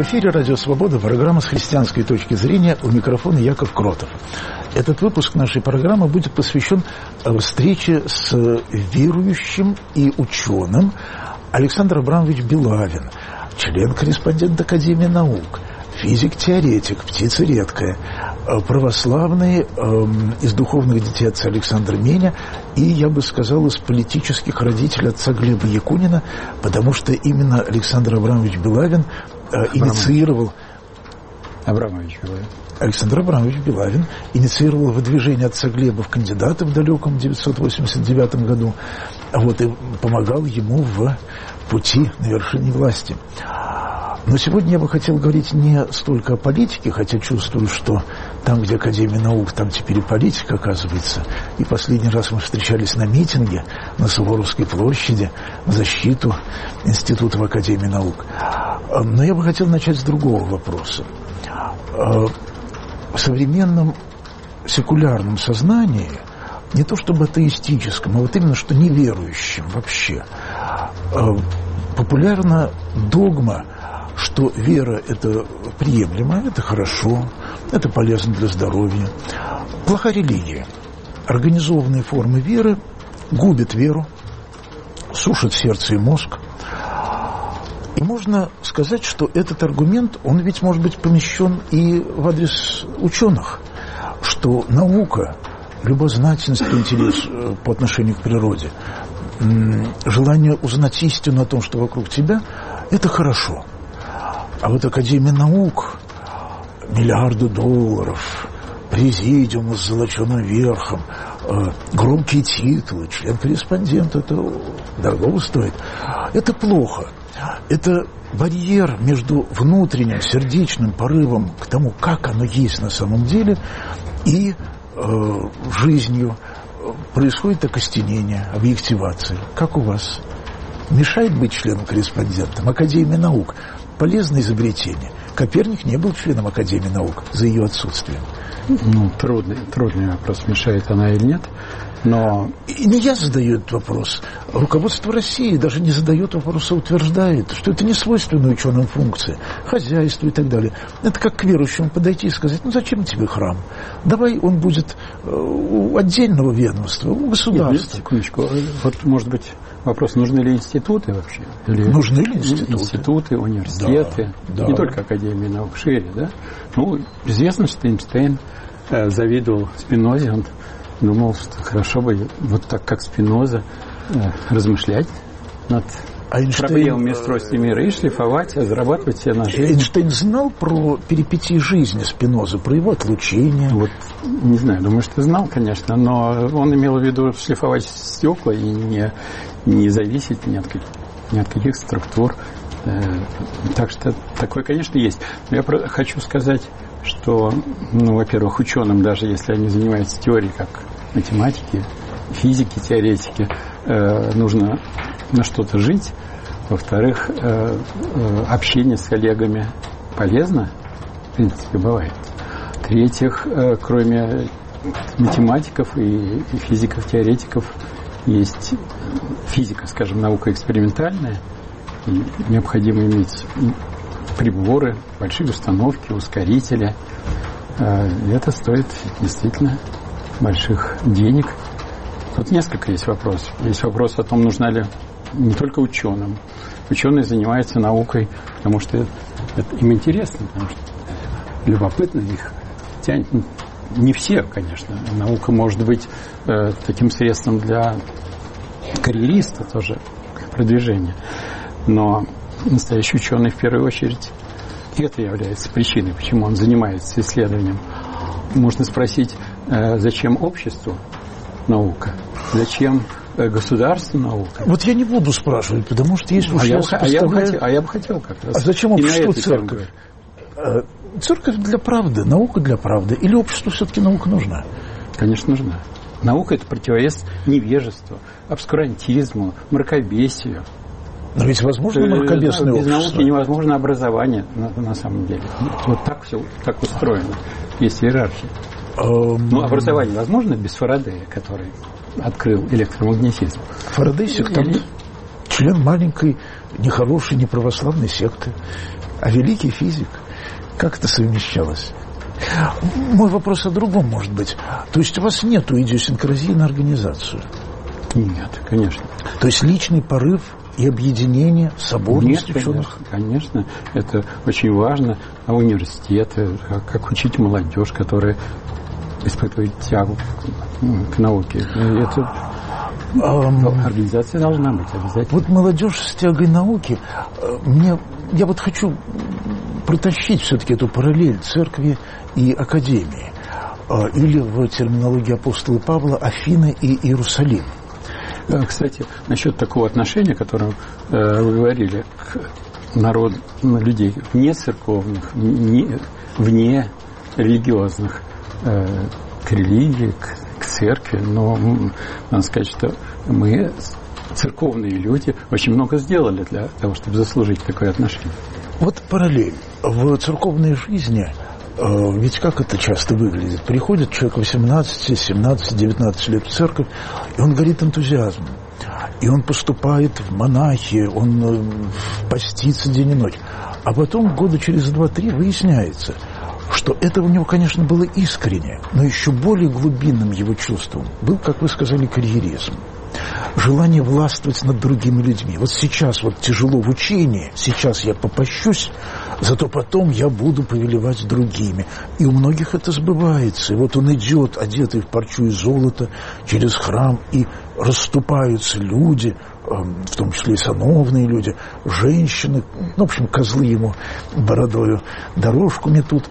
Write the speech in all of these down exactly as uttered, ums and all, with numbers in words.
В эфире «Радио Свобода», программа «С христианской точки зрения», у микрофона Яков Кротов. Этот выпуск нашей программы будет посвящен встрече с верующим и ученым Александр Абрамович Белавин, член-корреспондент Академии наук, физик-теоретик, птица редкая, православный, э, из духовных детей отца Александра Меня и, я бы сказал, из политических родителей отца Глеба Якунина, потому что именно Александр Абрамович Белавин э, инициировал... Абрамович Белавин. Александр Абрамович Белавин инициировал выдвижение отца Глеба в кандидаты в далеком тысяча девятьсот восемьдесят девятом году, вот, и помогал ему в пути на вершине власти. Но сегодня я бы хотел говорить не столько о политике, хотя чувствую, что там, где Академия наук, там теперь и политика, оказывается. И последний раз мы встречались на митинге на Суворовской площади в защиту институтов Академии наук. Но я бы хотел начать с другого вопроса. В современном секулярном сознании, не то чтобы атеистическом, а вот именно что неверующим вообще, популярна догма, что вера – это приемлемо, это хорошо, это полезно для здоровья. Плоха религия. Организованные формы веры губят веру, сушат сердце и мозг. И можно сказать, что этот аргумент, он ведь может быть помещен и в адрес ученых, что наука, любознательность, интерес по отношению к природе, желание узнать истину о том, что вокруг тебя – это хорошо. А вот Академия наук, миллиарды долларов, президиум с золоченым верхом, э, громкие титулы, член-корреспондент, это дорого стоит. Это плохо. Это барьер между внутренним сердечным порывом к тому, как оно есть на самом деле, и э, жизнью. Происходит окостенение, объективация. Как у вас? Мешает быть членом-корреспондентом? Академия наук. Полезное изобретение. Коперник не был членом Академии наук за ее отсутствием. Ну, трудный, трудный вопрос, мешает она или нет. Но... И не я задаю этот вопрос. Руководство России даже не задает вопрос, а утверждает, что это не свойственная ученым функция, хозяйство и так далее. Это как к верующему подойти и сказать, ну зачем тебе храм? Давай он будет у отдельного ведомства, у государства. Нет, секундочку. Вот, может быть, вопрос, нужны ли институты вообще? Или нужны ли институты? Институты, университеты, да, не да. только Академия наук, шире, да? Ну, известно, что Эйнштейн э, завидовал Спинозе, он думал, что хорошо бы вот так, как Спиноза, э, размышлять над Эйнштейн... проблемами устройства мира и шлифовать, а зарабатывать себе на жизнь. Эйнштейн знал про перипетии жизни Спинозы, про его отлучение? Вот, не знаю, думаю, что знал, конечно, но он имел в виду шлифовать стекла и не, не зависеть ни от, ни от каких структур. Э, так что такое, конечно, есть. Но я про- хочу сказать, что, ну, во-первых, ученым, даже если они занимаются теорией, как математики, физики, теоретики, э, нужно на что-то жить. Во-вторых, э, э, общение с коллегами полезно, в принципе, бывает. В-третьих, э, кроме математиков и, и физиков, теоретиков, есть физика, скажем, наука экспериментальная, и необходимо иметь приборы, большие установки, ускорители. Это стоит действительно больших денег. Тут несколько есть вопросов. Есть вопрос о том, нужна ли не только ученым. Ученые занимаются наукой, потому что это, это им интересно, потому что любопытно, их тянет. Не все, конечно. Наука может быть э, таким средством для карьериста тоже, продвижения. Но настоящий ученый в первую очередь, и это является причиной, почему он занимается исследованием. Можно спросить, зачем обществу наука, зачем государству наука? Вот я не буду спрашивать, потому что если уж а я, я, сопоставляю... а, я бы хотел, а я бы хотел как раз. А зачем обществу церковь? Церковь для правды, наука для правды. Или обществу все-таки наука нужна? Конечно, нужна. Наука – это противовес невежеству, обскурантизму, мракобесию. Но ведь возможно мракобесное Без общество. науки невозможно образование, на, на самом деле. Вот так все так устроено. Есть иерархия. Um... Ну, образование возможно без Фарадея, который открыл электромагнетизм? Фарадей сектант? Или... член маленькой, нехорошей, неправославной секты, а великий физик. Как это совмещалось? Мой вопрос о другом, может быть. То есть у вас нет идиосинкразии на организацию? Нет, конечно. То есть личный порыв и объединение, соборность Нет, ученых? Конечно, конечно, это очень важно. А университеты, как учить молодежь, которая испытывает тягу к, к науке. Это um, организация должна быть обязательно. Вот молодежь с тягой науки, мне, я вот хочу протащить все-таки эту параллель церкви и академии. Или в терминологии апостола Павла Афины и Иерусалим. Кстати, насчет такого отношения, о котором э, вы говорили, к народу, людей вне церковных, не, вне религиозных, э, к религии, к, к церкви, но надо сказать, что мы, церковные люди, очень много сделали для того, чтобы заслужить такое отношение. Вот параллель. В церковной жизни, э, ведь как это часто выглядит? Приходит человек восемнадцать, семнадцать, девятнадцать лет в церковь, и он горит энтузиазмом. И он поступает в монахи, он э, постится день и ночь. А потом, года через два-три, выясняется, что это у него, конечно, было искренне, но еще более глубинным его чувством был, как вы сказали, карьеризм. Желание властвовать над другими людьми. Вот сейчас вот тяжело в учении, сейчас я попощусь, зато потом я буду повелевать другими. И у многих это сбывается. И вот он идет, одетый в парчу и золото, через храм, и расступаются люди, в том числе и сановные люди, женщины, ну, в общем, козлы ему бородою дорожку метут.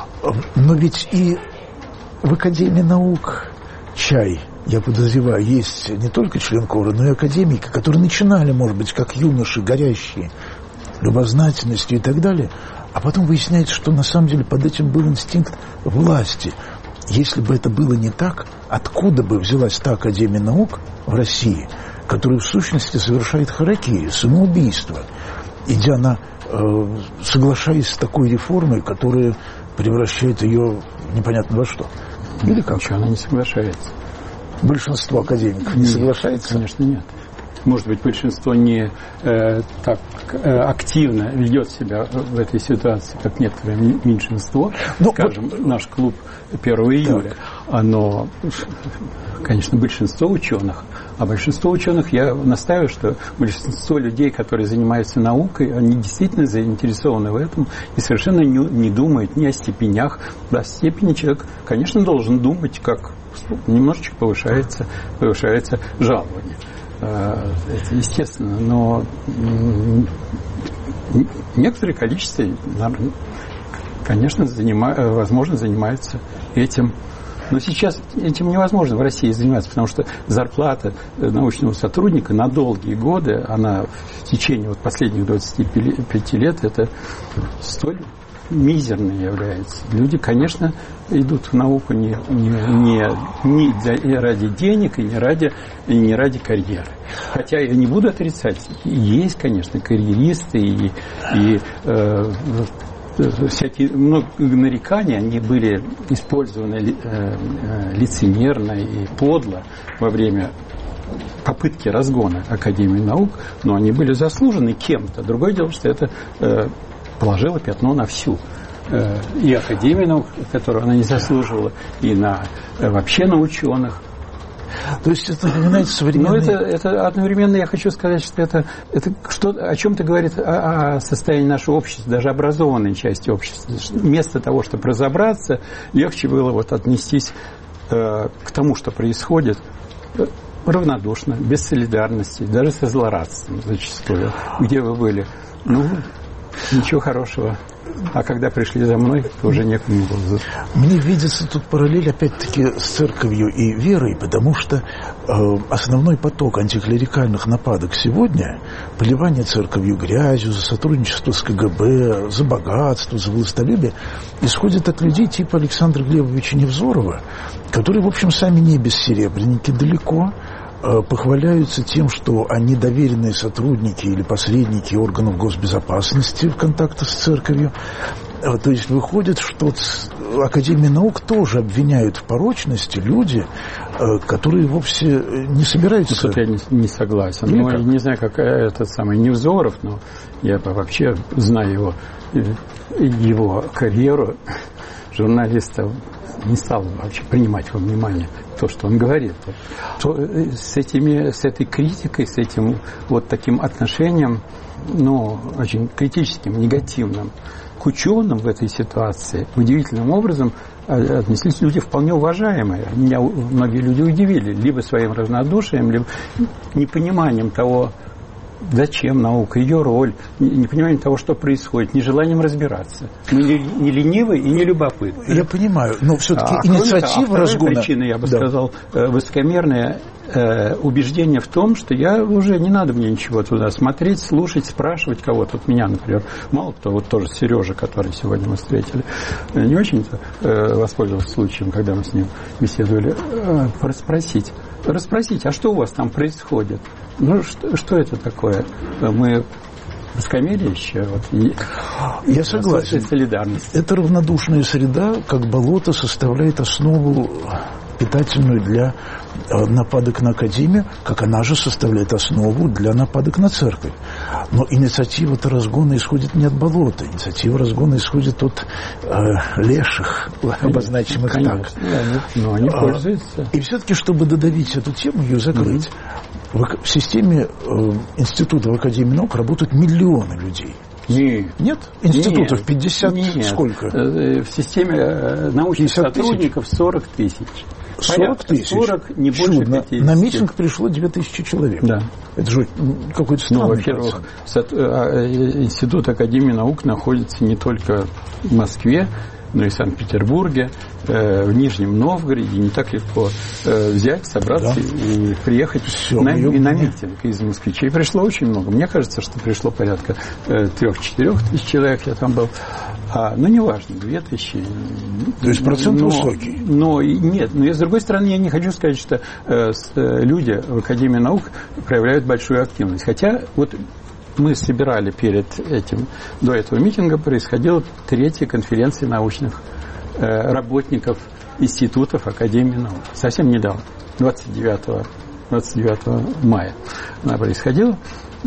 Но ведь и в Академии наук чай, я подозреваю, есть не только член хора, но и академики, которые начинали, может быть, как юноши, горящие любознательностью и так далее, а потом выясняется, что на самом деле под этим был инстинкт власти. Если бы это было не так, откуда бы взялась та Академия наук в России, которая в сущности совершает харакири, самоубийство, идя на, э, соглашаясь с такой реформой, которая превращает ее непонятно во что? Или как? Ничего, она не соглашается. Большинство академиков не нет, соглашается? Конечно, нет. Может быть, большинство не э, так э, активно ведет себя в этой ситуации, как некоторое меньшинство. Но скажем, вот наш клуб первого июля. Так. Оно, конечно, большинство ученых. А большинство ученых, я настаиваю, что большинство людей, которые занимаются наукой, они действительно заинтересованы в этом и совершенно не, не думают ни о степенях. До степени человек, конечно, должен думать, как немножечко повышается, повышается жалование. Это естественно, но некоторое количество, конечно, занима, возможно, занимаются этим. Но сейчас этим невозможно в России заниматься, потому что зарплата научного сотрудника на долгие годы, она в течение вот последних двадцати пяти лет, это столь мизерной является. Люди, конечно, идут в науку не, не, не, не для, ради денег и не ради, и не ради карьеры. Хотя я не буду отрицать, есть, конечно, карьеристы и, и э, всякие много нареканий, они были использованы э, э, лицемерно и подло во время попытки разгона Академии наук, но они были заслужены кем-то. Другое дело, что это э, положила пятно на всю э, и Академию наук, которую она не заслуживала, и на, э, вообще на ученых. То есть это напоминает современные... Но это, это одновременно, я хочу сказать, что это, это что, о чем-то говорит о, о состоянии нашего общества, даже образованной части общества. Вместо того, чтобы разобраться, легче было вот отнестись э, к тому, что происходит, э, равнодушно, без солидарности, даже со злорадством зачастую. Где вы были? Ну, ничего хорошего. А когда пришли за мной, то уже некому было. Мне видится тут параллель, опять-таки, с церковью и верой, потому что э, основной поток антиклерикальных нападок сегодня, поливание церковью грязью, за сотрудничество с ка гэ бэ, за богатство, за властолюбие, исходит от людей типа Александра Глебовича Невзорова, которые, в общем, сами не бессеребренники далеко, похваляются тем, что они доверенные сотрудники или посредники органов госбезопасности в контактах с церковью. То есть выходит, что Академию наук тоже обвиняют в порочности люди, которые вовсе не собираются... Тут я не, не согласен. Ну, я не знаю, какая это самая Невзоров, но я вообще знаю его, его карьеру журналиста, не стал вообще принимать во внимание то, что он говорит. То с, этими, с этой критикой, с этим вот таким отношением, ну, очень критическим, негативным к ученым в этой ситуации удивительным образом отнеслись люди вполне уважаемые. Меня многие люди удивили либо своим равнодушием, либо непониманием того, зачем наука, ее роль, непониманием того, что происходит, нежеланием разбираться. Мы не ленивы и не любопытны. Я понимаю, но все-таки а, инициатива а разгона... причина, я бы да. сказал, высокомерное э, убеждение в том, что я уже не надо мне ничего туда смотреть, слушать, спрашивать кого-то. Вот меня, например, мало кто, вот тоже Сережа, который сегодня мы встретили, не очень-то э, воспользовался случаем, когда мы с ним беседовали, э, расспросить. Расспросить, а что у вас там происходит? Ну, что, что это такое? Мы высокомерие еще. Вот, и, я согласен. Солидарность. Эта равнодушная среда, как болото, составляет основу питательную для нападок на Академию, как она же составляет основу для нападок на церковь. Но инициатива-то разгона исходит не от болота. Инициатива разгона исходит от э, леших, обозначим их так. Но они пользуются. И все-таки, чтобы додавить эту тему, ее закрыть, mm-hmm. в системе э, институтов Академии наук работают миллионы людей. Нет. Нет? Институтов Нет. пятьдесят Нет. Сколько? В системе научных сотрудников сорок тысяч. сорок тысяч? сорок, не больше Чудно. пятидесяти. На митинг пришло две тысячи человек. Да. Это же какой-то странный ну, во-первых, процент. Институт Академии наук находится не только в Москве, но и в Санкт-Петербурге, в Нижнем Новгороде. Не так легко взять, собраться да. и приехать Все, на, и на митинг из москвичей. Пришло очень много. Мне кажется, что пришло порядка трех-четырех тысяч человек. Я там был. А, ну, неважно, две тысячи. То есть процент но, высокий. Но нет. Но с другой стороны, я не хочу сказать, что э, люди в Академии наук проявляют большую активность. Хотя вот мы собирали перед этим, до этого митинга происходила третья конференция научных э, работников институтов Академии наук. Совсем недавно, двадцать девятого мая она происходила.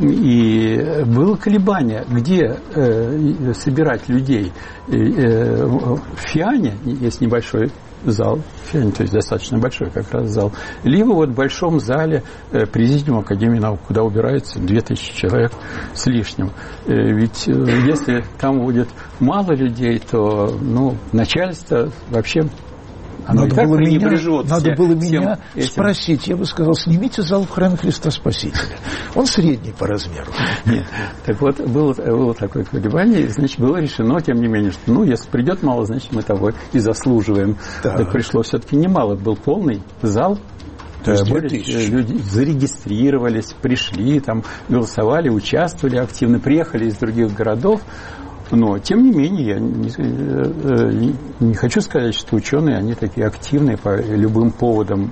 И было колебание, где э, собирать людей. Э, в Фиане есть небольшой зал, Фиане, то есть достаточно большой как раз зал, либо вот в большом зале э, Президиума Академии наук, куда убирается две тысячи человек с лишним. Э, ведь э, если там будет мало людей, то ну, начальство вообще... Оно надо, было меня, надо было всем меня этим. спросить. Я бы сказал, снимите зал в храме Христа Спасителя. Он средний по размеру. Нет. Так вот, было, было такое колебание, значит, было решено, тем не менее, что, ну, если придет мало, значит, мы того и заслуживаем. Так, так пришло все-таки немало. Был полный зал. То есть люди зарегистрировались, пришли, там, голосовали, участвовали активно, приехали из других городов. Но, тем не менее, я не, не, не хочу сказать, что ученые, они такие активные по любым поводам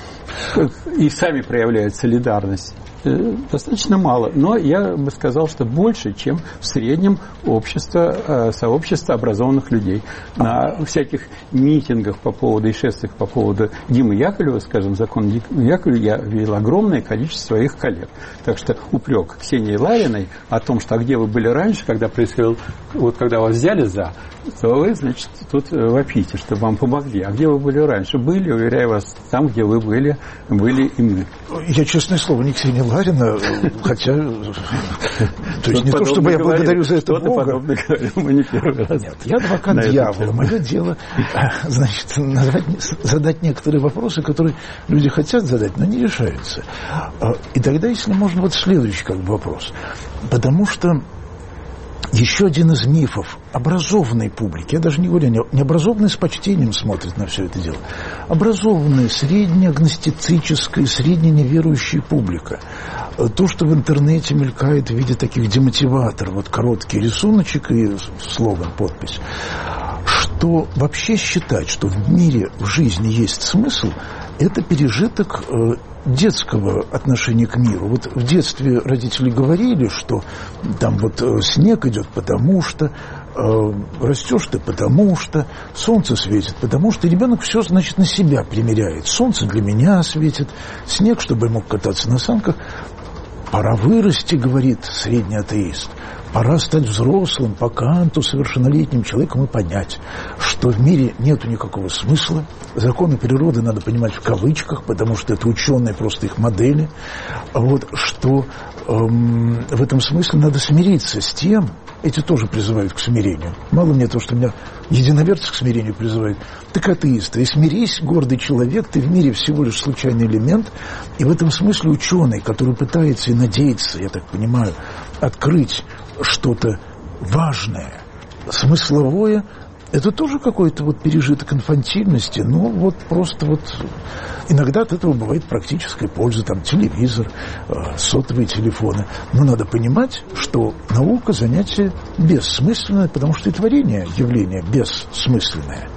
и сами проявляют солидарность. Достаточно мало, но я бы сказал, что больше, чем в среднем общество, сообщество образованных людей. На всяких митингах по поводу и шествиях по поводу Димы Яковлева, скажем, закон Димы Яковлева, я видел огромное количество своих коллег. Так что упрек Ксении Лариной о том, что а где вы были раньше, когда происходил, вот когда вас взяли за, то вы, значит, тут вопите, чтобы вам помогли. А где вы были раньше? Были, уверяю вас, там, где вы были, были и мы. Я, честное слово, не Ксения Ларина, хотя... То есть не то, чтобы я благодарю за это Бога. Подобное говорил, мы не первый раз. Нет, я адвокат дьявола. Мое дело, значит, задать некоторые вопросы, которые люди хотят задать, но не решаются. И тогда, если можно, вот следующий как бы вопрос. Потому что еще один из мифов образованной публики, я даже не говорю, не образованные с почтением смотрят на все это дело, образованная, среднеагностицическая, средненеверующая публика. То, что в интернете мелькает в виде таких демотиваторов, вот короткий рисуночек и слоган, подпись, что вообще считать, что в мире, в жизни есть смысл, это пережиток детского отношения к миру. Вот в детстве родители говорили, что там вот снег идет потому что, э, растешь ты потому что, солнце светит потому что, ребенок все, значит, на себя примеряет. Солнце для меня светит, снег, чтобы я мог кататься на санках. Пора вырасти, говорит средний атеист. Пора стать взрослым, по Канту, совершеннолетним человеком и понять, что в мире нету никакого смысла. Законы природы надо понимать в кавычках, потому что это ученые, просто их модели. Вот, что эм, в этом смысле надо смириться с тем, эти тоже призывают к смирению. Мало мне того, что меня единоверцы к смирению призывают, так атеисты. И смирись, гордый человек, ты в мире всего лишь случайный элемент. И в этом смысле ученый, который пытается и надеется, я так понимаю, открыть что-то важное, смысловое, это тоже какой-то вот пережиток инфантильности, но вот просто вот иногда от этого бывает практическая польза, там телевизор, сотовые телефоны. Но надо понимать, что наука занятие бессмысленное, потому что и творение явление бессмысленное.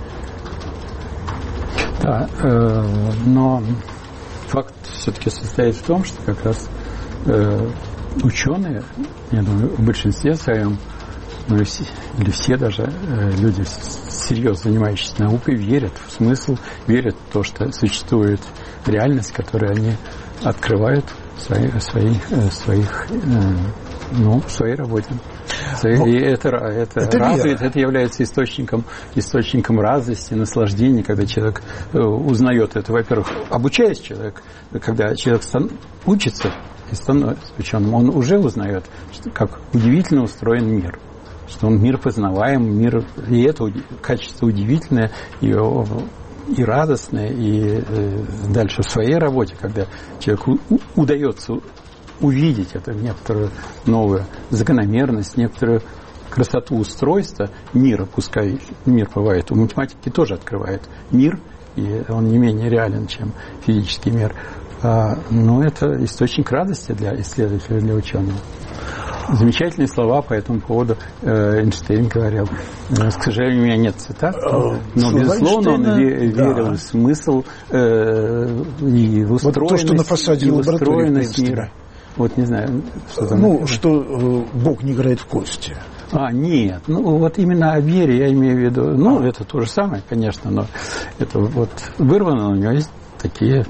Да, э, но факт все-таки состоит в том, что как раз э, ученые, я думаю, в большинстве своем, ну, или все даже э, люди, серьезно занимающиеся наукой, верят в смысл, верят в то, что существует реальность, которую они открывают в своей, своей, э, своих, э, ну, в своей работе. Но и это, это, это радует, это является источником, источником радости, наслаждения, когда человек э, узнает это. Во-первых, обучаясь человек, когда человек стан- учится и становится ученым, он уже узнает, что, как удивительно устроен мир, что он мир познаваем, мир, и это качество удивительное, и, и радостное, и э, дальше в своей работе, когда человеку у, удается увидеть это, некоторую новую закономерность, некоторую красоту устройства мира, пускай мир бывает, у математики тоже открывает мир, и он не менее реален, чем физический мир. А, но это источник радости для исследователя, для ученого. Замечательные слова по этому поводу э, Эйнштейн говорил. К сожалению, у меня нет цитат, но, безусловно, он ве- да. верил в смысл э, и в устроенность, вот то, что на фасаде и в устроенность мира. Вот не знаю, что там. Ну, что э, Бог не играет в кости. А, нет, ну вот именно о вере я имею в виду. Ну, а. это то же самое, конечно, но это вот вырвано, у него есть такие...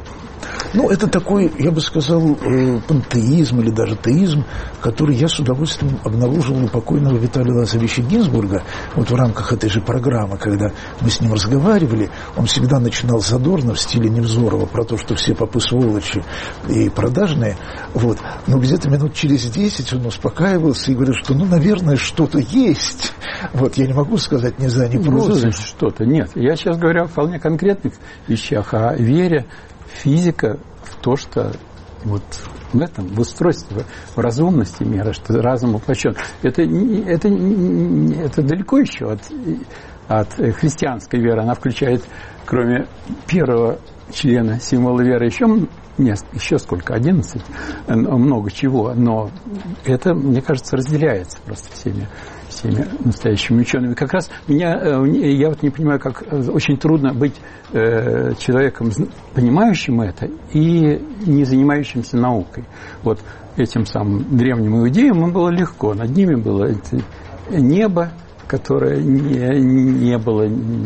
Ну, это такой, я бы сказал, пантеизм или даже теизм, который я с удовольствием обнаружил у покойного Виталия Лазаревича Гинзбурга. Вот в рамках этой же программы, когда мы с ним разговаривали, он всегда начинал задорно в стиле Невзорова про то, что все попы сволочи и продажные. Вот. Но где-то минут через десять он успокаивался и говорил, что, ну, наверное, что-то есть. Вот, я не могу сказать ни за, ни против. Ну, значит, что-то. Нет, я сейчас говорю о вполне конкретных вещах, о вере. Физика в то, что вот в этом, в устройстве, в разумности мира, что разум воплощен. Это, это, это далеко еще от, от христианской веры. Она включает, кроме первого члена символа веры, еще мест, еще сколько, одиннадцать, много чего. Но это, мне кажется, разделяется просто всеми. всеми настоящими учеными. Как раз меня, я вот не понимаю, как очень трудно быть э, человеком, понимающим это и не занимающимся наукой. Вот этим самым древним иудеям им было легко. Над ними было это небо, которое не, не было,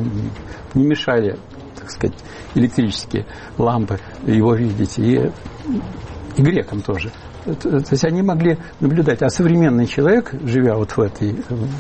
не мешали, так сказать, электрические лампы его видеть. И, и грекам тоже. То есть они могли наблюдать. А современный человек, живя вот в этой,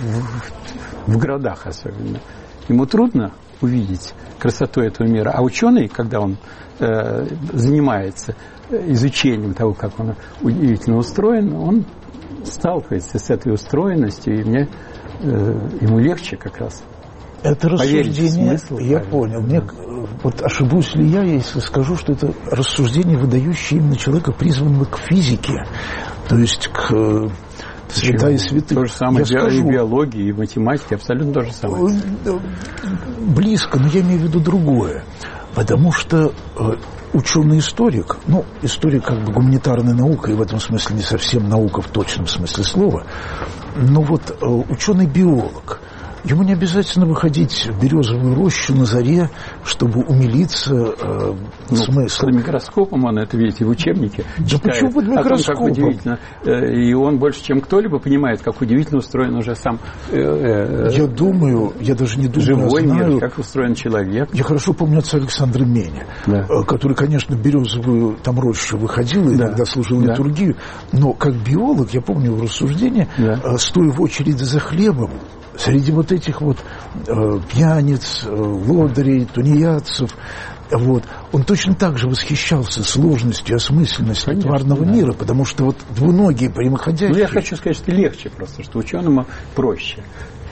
в, в городах особенно, ему трудно увидеть красоту этого мира. А ученый, когда он э, занимается изучением того, как он удивительно устроен, он сталкивается с этой устроенностью, и мне, э, ему легче как раз. Это рассуждение, смысл, я правильно. понял. Мне, вот ошибусь ли я, если скажу, что это рассуждение, выдающее именно человека, призванного к физике, то есть к святая святых. То же самое и биологии, и математики, абсолютно то же самое. Близко, но я имею в виду другое. Потому что ученый-историк, ну, историк как бы гуманитарная наука, и в этом смысле не совсем наука в точном смысле слова, но вот ученый-биолог, Ему не обязательно выходить в березовую рощу на заре, чтобы умилиться э, ну, смыслом. Под микроскопом он это видит и в учебнике да читает. Почему под микроскопом? О том, как удивительно. И он больше, чем кто-либо, понимает, как удивительно устроен уже сам э, э, я думаю, я даже не думаю, живой а знаю, мир, как устроен человек. Я хорошо помню отца Александра Меня, да. который, конечно, в березовую там рощу выходил и да. иногда служил да. литургию, но как биолог, я помню его рассуждение, да. стоя в очереди за хлебом, среди вот этих вот э, пьяниц, э, лодырей, тунеядцев, вот, он точно так же восхищался сложностью, осмысленностью Конечно, тварного да. мира, потому что вот двуногие прямоходящие... Ну, я хочу сказать, что легче просто, что ученому проще.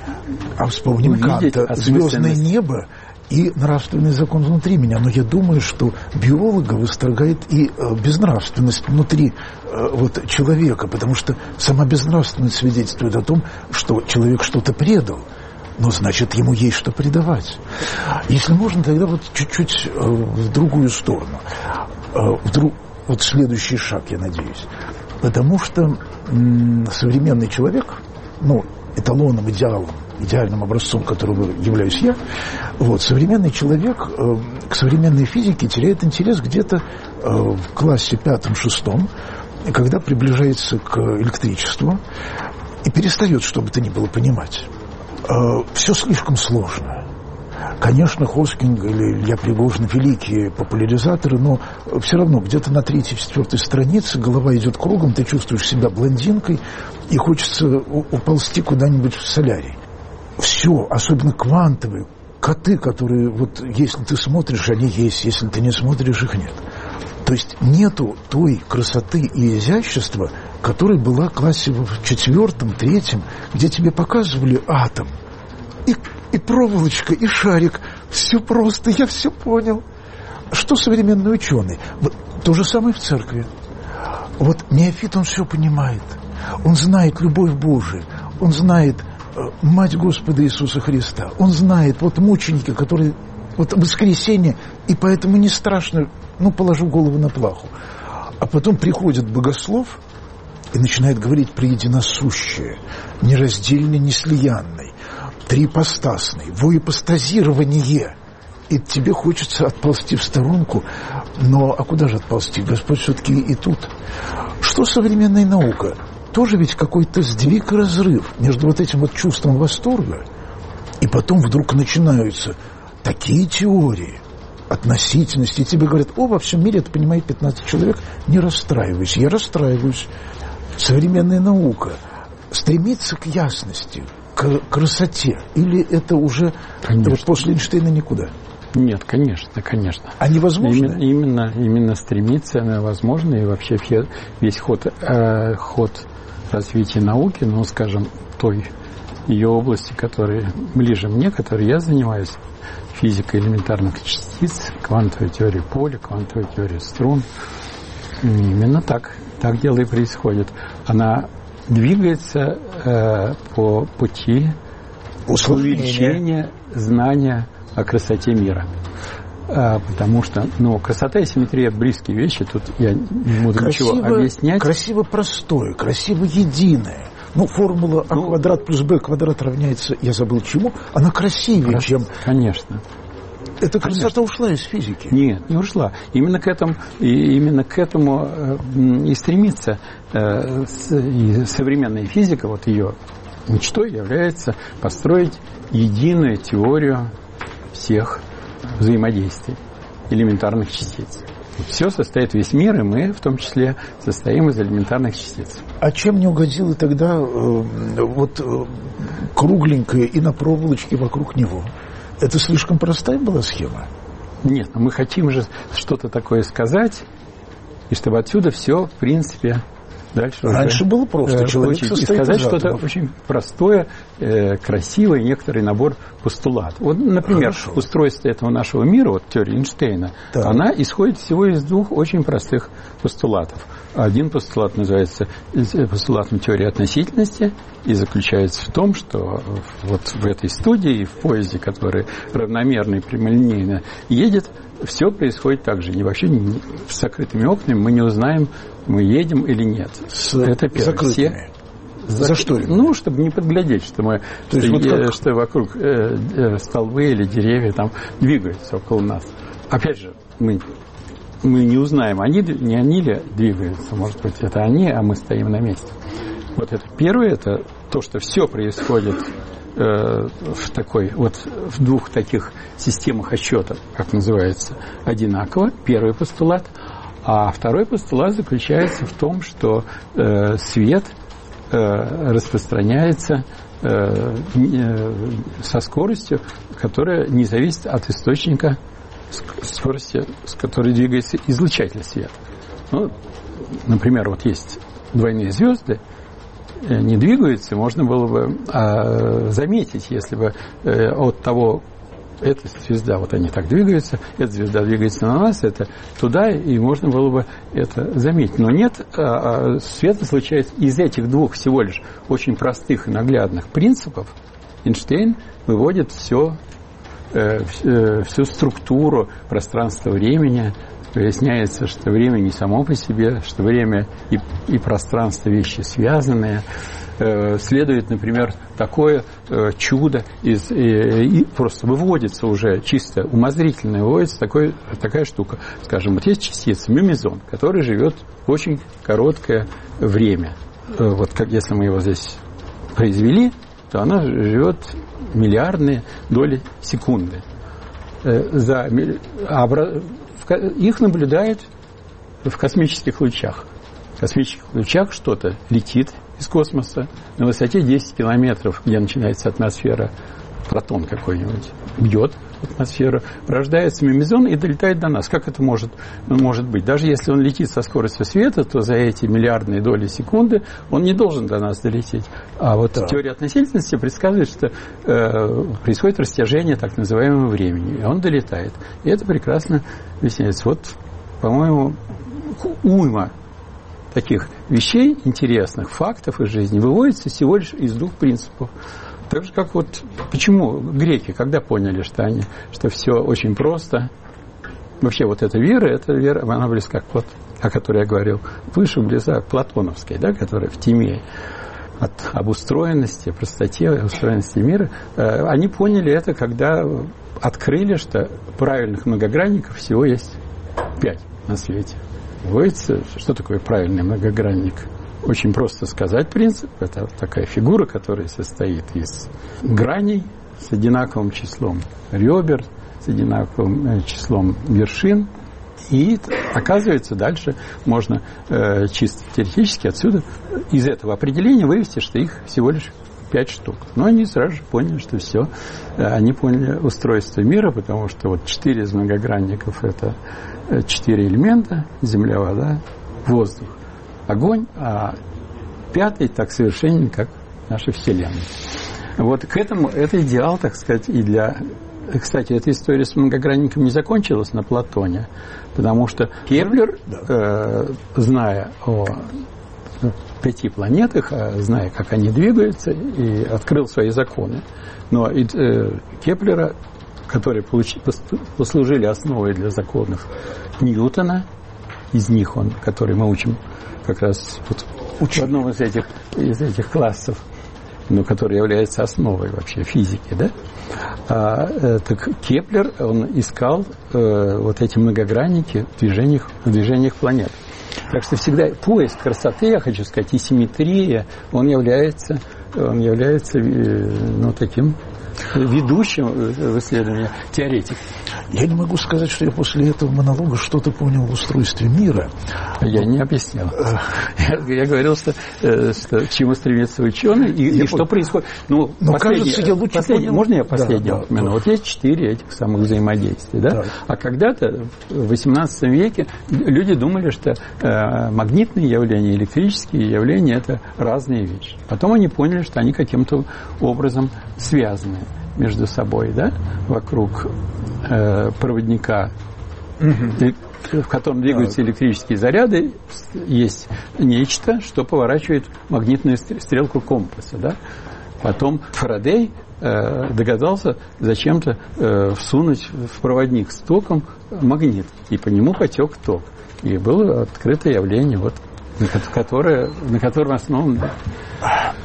А вспомним Канта, звездное небо и нравственный закон внутри меня. Но я думаю, что биолога восторгает и э, безнравственность внутри э, вот, человека, потому что сама безнравственность свидетельствует о том, что человек что-то предал, но значит, ему есть что предавать. Если можно, тогда вот чуть-чуть э, в другую сторону. Э, в друг... Вот следующий шаг, я надеюсь. Потому что м- современный человек, ну, эталоном, идеалом, идеальным образцом, которого являюсь я, вот, современный человек э, к современной физике теряет интерес где-то э, в классе пятом-шестом, когда приближается к электричеству и перестает, что бы то ни было, понимать. Э, все слишком сложно. Конечно, Хоскинг или Илья Пригожин великие популяризаторы, но все равно где-то на третьей-четвертой странице голова идет кругом, ты чувствуешь себя блондинкой и хочется уползти куда-нибудь в солярий. Все, особенно квантовые, коты, которые, вот если ты смотришь, они есть, если ты не смотришь, их нет. То есть нету той красоты и изящества, которая была в классе в четвертом, третьем, где тебе показывали атом. И, и проволочка, и шарик. Все просто, я все понял. Что современный ученый? Вот, то же самое в церкви. Вот неофит, он все понимает. Он знает любовь Божию. Он знает э, Мать Господа Иисуса Христа. Он знает вот мученика, который... Вот воскресенье, и поэтому не страшно, ну, положу голову на плаху. А потом приходит богослов и начинает говорить про единосущее, нераздельное, неслиянное, триипостасный, воипостазирование. И тебе хочется отползти в сторонку, но а куда же отползти? Господь все-таки и тут. Что современная наука? Тоже ведь какой-то сдвиг и разрыв между вот этим вот чувством восторга, и потом вдруг начинаются такие теории относительности, и тебе говорят: о, во всем мире это понимает пятнадцать человек, не расстраивайся. Я расстраиваюсь. Современная наука стремится к ясности, к красоте, или это уже вот после Эйнштейна никуда? Нет, конечно, конечно. А невозможно? Именно, именно, именно стремиться возможно, и вообще весь ход, э, ход развития науки, ну, скажем, той ее области, которая ближе мне, которой я занимаюсь, физика элементарных частиц, квантовая теория поля, квантовая теория струн. Именно так, так дело и происходит. Она двигается э, по пути увеличения знания о красоте мира. А, потому что, ну, красота и симметрия — близкие вещи, тут я не буду красиво, ничего объяснять. Красиво простое, красиво единое. Ну, формула А ну, квадрат плюс Б квадрат равняется, я забыл чему, она красивее, крас... чем... Конечно. Эта красота Конечно. Ушла из физики. Нет, не ушла. Именно к этому, и именно к этому и стремится и современная физика, вот ее мечтой является построить единую теорию всех взаимодействий элементарных частиц. Все состоит, весь мир, и мы в том числе состоим из элементарных частиц. А чем не угодила тогда э, вот э, кругленькая и на проволочке вокруг него? Это слишком простая была схема? Нет, но мы хотим же что-то такое сказать, и чтобы отсюда все, в принципе, дальше Раньше уже, было просто. Э, человек очень, и сказать что-то очень простое, э, красивое, некоторый набор постулатов. Вот, например, Хорошо. Устройство этого нашего мира, вот теория Эйнштейна, так. она исходит всего из двух очень простых постулатов. Один постулат называется постулатом теории относительности и заключается в том, что вот в этой студии, в поезде, который равномерно и прямолинейно едет, все происходит так же. И вообще с закрытыми окнами мы не узнаем, мы едем или нет. С это первое. Закрытыми. За, за что? Ну, чтобы не подглядеть, что мы, То что, есть, вот как... что вокруг э, э, столбы или деревья там двигаются около нас. Опять же, мы, мы не узнаем, они, не они ли двигаются, может быть, это они, а мы стоим на месте. Вот это первое, это то, что все происходит э, в такой, вот в двух таких системах отсчета, как называется, одинаково. Первый постулат. А второй постулат заключается в том, что э, свет э, распространяется э, э, со скоростью, которая не зависит от источника скорости, с которой двигается излучатель света. Ну, например, вот есть двойные звезды, не двигаются, можно было бы а, заметить, если бы э, от того, эта звезда, вот они так двигаются, эта звезда двигается на нас, это туда, и можно было бы это заметить. Но нет, а, свет случается из этих двух всего лишь очень простых и наглядных принципов. Эйнштейн выводит все, э, всю структуру пространства-времени. Выясняется, что время не само по себе, что время и, и пространство вещи связанные. Э, следует, например, такое э, чудо, из, э, и просто выводится уже чисто умозрительно, выводится такой, такая штука. Скажем, вот есть частица мемезон, который живет очень короткое время. Э, вот как если мы его здесь произвели, то она живет миллиардные доли секунды. Э, за, обра... Их наблюдают в космических лучах. В космических лучах что-то летит из космоса на высоте десять километров, где начинается атмосфера, протон какой-нибудь, бьет в атмосферу, рождается мемезон и долетает до нас. Как это может, может быть? Даже если он летит со скоростью света, то за эти миллиардные доли секунды он не должен до нас долететь. А вот да. Теория относительности предсказывает, что э, происходит растяжение так называемого времени, и он долетает. И это прекрасно объясняется. Вот, по-моему, уйма таких вещей интересных, фактов из жизни выводится всего лишь из двух принципов. Так же, как вот, почему греки, когда поняли, что они, что все очень просто, вообще вот эта вера, эта вера, она близка к Платону, о которой я говорил, выше близка к платоновской, да, которая в Тимее, от обустроенности, простоте, устроенности мира. Они поняли это, когда открыли, что правильных многогранников всего есть пять на свете. Выводится, что такое правильный многогранник? Очень просто сказать принцип. Это такая фигура, которая состоит из граней с одинаковым числом ребер, с одинаковым числом вершин. И оказывается, дальше можно э, чисто теоретически отсюда из этого определения вывести, что их всего лишь пять штук. Но они сразу же поняли, что все. Они поняли устройство мира, потому что вот четыре из многогранников – это четыре элемента – земля, вода, воздух, огонь, а пятый так совершенен, как наша Вселенная. Вот к этому, это идеал, так сказать, и для... Кстати, эта история с многогранником не закончилась на Платоне, потому что Кеплер, э, зная о пяти планетах, зная, как они двигаются, и открыл свои законы. Но и, э, Кеплера, которые получили, послужили основой для законов Ньютона, из них он, который мы учим как раз вот в одном из этих, из этих классов, но который является основой вообще физики, да? А, э, так Кеплер, он искал э, вот эти многогранники в движениях, в движениях планет. Так что всегда поиск красоты, я хочу сказать, и симметрия, он является, он является ну, таким ведущим в исследовании теоретик. Я не могу сказать, что я после этого монолога что-то понял в устройстве мира. Я не объяснял. Я, я говорил, что, что к чему стремится учеый и, и что происходит. Ну, Но кажется, я лучше понял. Можно я последний да, упомяну? Да, вот есть четыре этих самых взаимодействия. Да? Да. А когда-то в восемнадцатом веке люди думали, что э, магнитные явления, электрические явления – это разные вещи. Потом они поняли, что они каким-то образом связаны между собой, да, вокруг э, проводника, uh-huh. в котором двигаются электрические заряды, есть нечто, что поворачивает магнитную стрелку компаса, да. Потом Фарадей э, догадался зачем-то э, всунуть в проводник с током магнит, и по нему потек ток. И было открыто явление, вот, на которое, на котором основан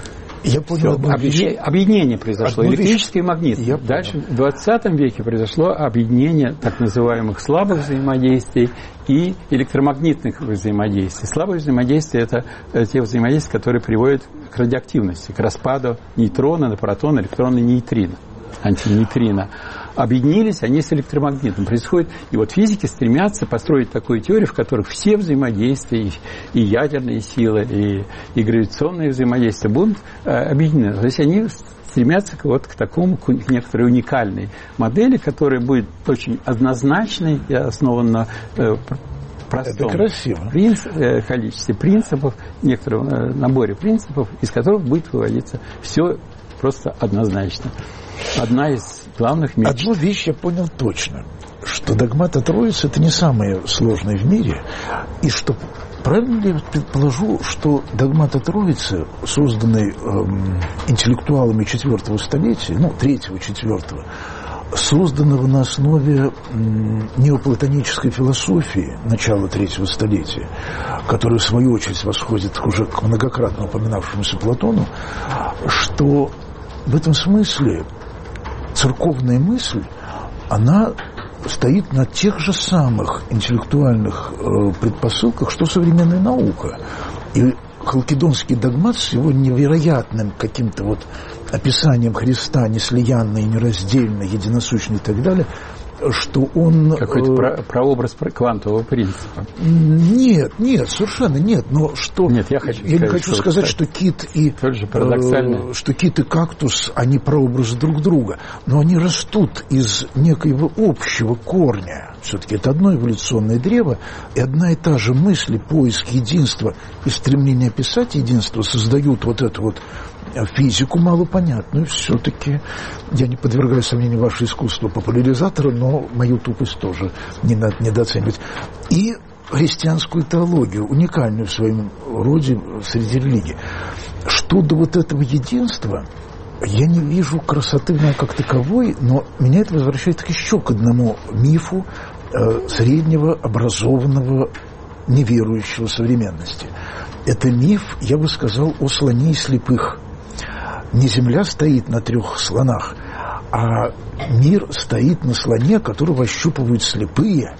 Я понял, Все, объединение, объединение произошло, электрический и магнитный. Я Дальше понял. В двадцатом веке произошло объединение так называемых слабых взаимодействий и электромагнитных взаимодействий. Слабые взаимодействия – это те взаимодействия, которые приводят к радиоактивности, к распаду нейтрона на протон, электрона, нейтрино, антинейтрино. Объединились они с электромагнитом. Происходит, и вот физики стремятся построить такую теорию, в которой все взаимодействия, и ядерные силы, и, и гравитационные взаимодействия будут э, объединены. То есть они стремятся к, вот, к такому, к некоторой уникальной модели, которая будет очень однозначной и основана на э, простом принцип, э, количестве принципов, некотором э, наборе принципов, из которых будет выводиться все просто однозначно. Одна из главных мечт. Одну вещь я понял точно, что догмата Троицы – это не самое сложное в мире, и что правильно ли я предположу, что догмата Троицы, созданный эм, интеллектуалами четвертого столетия, ну, третьего, четвертого, созданного на основе м, неоплатонической философии начала третьего столетия, которая, в свою очередь, восходит уже к многократно упоминавшемуся Платону, что в этом смысле церковная мысль, она стоит на тех же самых интеллектуальных э, предпосылках, что современная наука. И халкидонский догмат с его невероятным каким-то вот описанием Христа неслиянный, нераздельный, единосущный и так далее, что он... Какой-то про, прообраз квантового принципа. Нет, нет, совершенно нет. Но что... Нет, я хочу я сказать, не хочу что сказать, вот, что кит и... Э, что кит и кактус, они прообразы друг друга. Но они растут из некоего общего корня. Все-таки это одно эволюционное древо, и одна и та же мысль, поиск единства и стремление описать единство создают вот эту вот физику малопонятную. Все-таки я не подвергаю сомнению ваше искусство популяризатора, но мою тупость тоже не надо недооценивать. И христианскую теологию, уникальную в своем роде среди религий. Что до вот этого единства, я не вижу красоты в нем как таковой, но меня это возвращает еще к одному мифу э, среднего, образованного, неверующего современности. Это миф, я бы сказал, о слоне и слепых. Не земля стоит на трех слонах, а мир стоит на слоне, которого ощупывают слепые,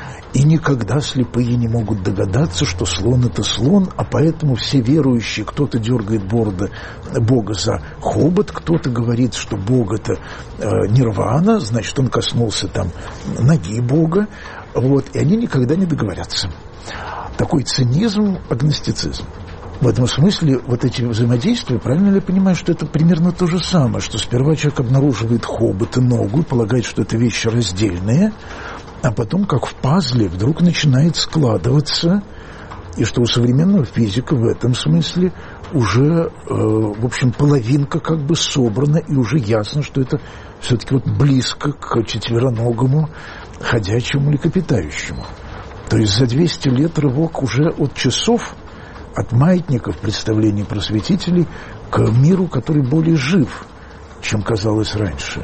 и никогда слепые не могут догадаться, что слон – это слон, а поэтому все верующие, кто-то дергает бороды Бога за хобот, кто-то говорит, что Бог – это э, нирвана, значит, он коснулся там ноги Бога, вот, и они никогда не договорятся. Такой цинизм, агностицизм. В этом смысле вот эти взаимодействия, правильно ли я понимаю, что это примерно то же самое, что сперва человек обнаруживает хобот и ногу, полагает, что это вещи раздельные, а потом, как в пазле, вдруг начинает складываться, и что у современного физика в этом смысле уже, э, в общем, половинка как бы собрана, и уже ясно, что это все-таки вот близко к четвероногому, ходячему млекопитающему. То есть за двести лет рывок уже от часов, от маятников представлений просветителей к миру, который более жив, чем казалось раньше.